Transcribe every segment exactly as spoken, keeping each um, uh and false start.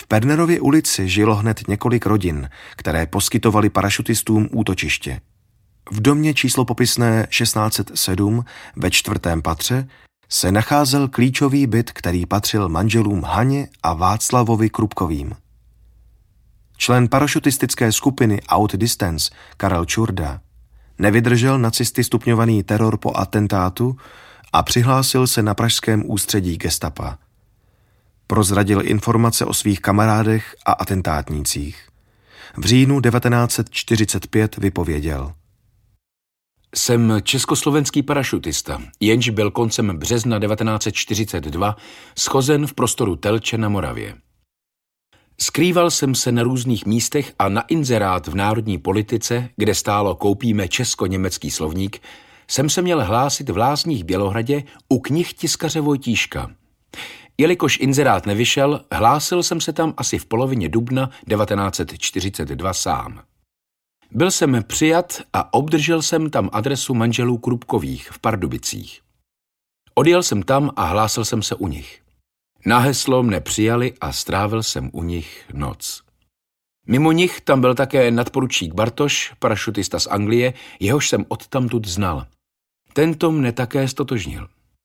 Pernerově ulici žilo hned několik rodin, které poskytovaly parašutistům útočiště. V domě číslo popisné šestnáct set sedm ve čtvrtém patře se nacházel klíčový byt, který patřil manželům Haně a Václavovi Krupkovým. Člen parašutistické skupiny Outdistance Karel Čurda nevydržel nacisty stupňovaný teror po atentátu a přihlásil se na pražském ústředí gestapa. Prozradil informace o svých kamarádech a atentátnících. V říjnu devatenáct set čtyřicet pět vypověděl: Jsem československý parašutista, jenž byl koncem března devatenáct set čtyřicet dva shozen v prostoru Telče na Moravě. Skrýval jsem se na různých místech a na inzerát v Národní politice, kde stálo koupíme česko-německý slovník, jsem se měl hlásit v Lázních Bělohradě u knihtiskaře Vojtíška. Jelikož inzerát nevyšel, hlásil jsem se tam asi v polovině dubna devatenáct set čtyřicet dva sám. Byl jsem přijat a obdržel jsem tam adresu manželů Krupkových v Pardubicích. Odjel jsem tam a hlásil jsem se u nich. Na heslo mne přijali a strávil jsem u nich noc. Mimo nich tam byl také nadporučík Bartoš, parašutista z Anglie, jehož jsem odtamtud znal. Tento mne také stotožnil.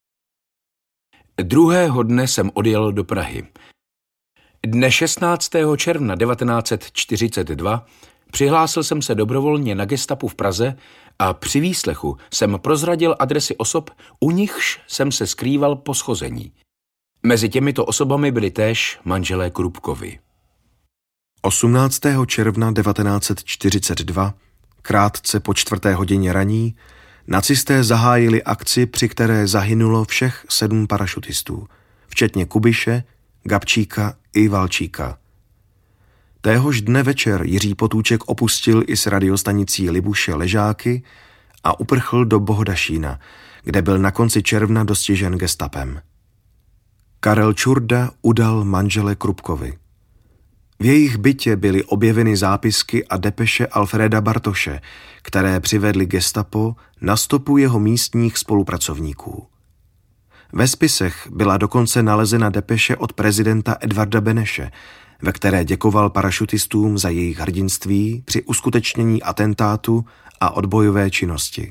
Druhého dne jsem odjel do Prahy. Dne šestnáctého června devatenáct set čtyřicet dva přihlásil jsem se dobrovolně na gestapu v Praze a při výslechu jsem prozradil adresy osob, u nichž jsem se skrýval po schození. Mezi těmito osobami byli též manželé Krupkovi. osmnáctého června devatenáct set čtyřicet dva, krátce po čtvrté hodině raní, nacisté zahájili akci, při které zahynulo všech sedm parašutistů, včetně Kubiše, Gabčíka i Valčíka. Téhož dne večer Jiří Potůček opustil i s radiostanicí Libuše Ležáky a uprchl do Bohodašína, kde byl na konci června dostižen gestapem. Karel Čurda udal manžele Krupkovi. V jejich bytě byly objeveny zápisky a depeše Alfreda Bartoše, které přivedly gestapo na stopu jeho místních spolupracovníků. Ve spisech byla dokonce nalezena depeše od prezidenta Edvarda Beneše, ve které děkoval parašutistům za jejich hrdinství při uskutečnění atentátu a odbojové činnosti.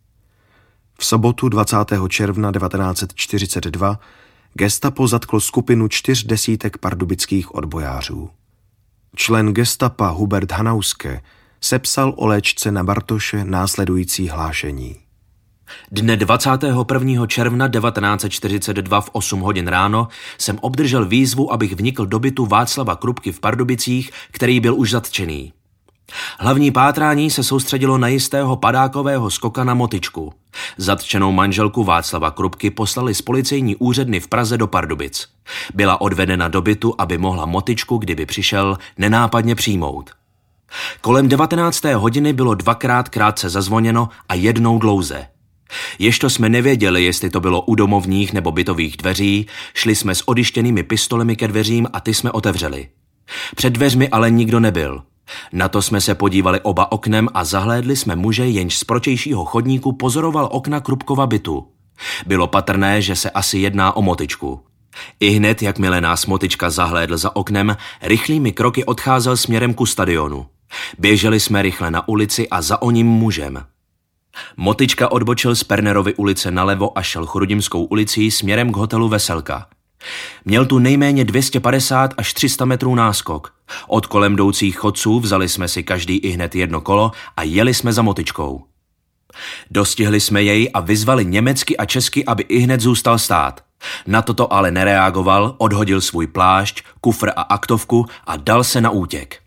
V sobotu dvacátého června devatenáct set čtyřicet dva gestapo zatklo skupinu čtyř desítek pardubických odbojářů. Člen gestapa Hubert Hanauske sepsal o léčce na Bartoše následující hlášení. Dne dvacátého prvního června devatenáct set čtyřicet dva v osm hodin ráno jsem obdržel výzvu, abych vnikl do bytu Václava Krupky v Pardubicích, který byl už zatčený. Hlavní pátrání se soustředilo na jistého padákového skoka na motičku. Zatčenou manželku Václava Krupky poslali z policejní úředny v Praze do Pardubic. Byla odvedena do bytu, aby mohla motičku, kdyby přišel, nenápadně přijmout. Kolem devatenácté hodiny bylo dvakrát krátce zazvoněno a jednou dlouze. Ježto jsme nevěděli, jestli to bylo u domovních nebo bytových dveří, šli jsme s odyštěnými pistolemi ke dveřím a ty jsme otevřeli. Před dveřmi ale nikdo nebyl. Na to jsme se podívali oba oknem a zahlédli jsme muže, jenž z protějšího chodníku pozoroval okna Krupkova bytu. Bylo patrné, že se asi jedná o motičku. Ihned, jakmile nás motička zahlédl za oknem, rychlými kroky odcházel směrem ku stadionu. Běželi jsme rychle na ulici a za oním mužem. Motička odbočil z Pernerovy ulice nalevo a šel Chrudimskou ulicí směrem k hotelu Veselka. Měl tu nejméně dvě stě padesát až tři sta metrů náskok. Od kolem jdoucích chodců vzali jsme si každý ihned jedno kolo a jeli jsme za motičkou. Dostihli jsme jej a vyzvali německy a česky, aby ihned zůstal stát. Na toto ale nereagoval, odhodil svůj plášť, kufr a aktovku a dal se na útěk.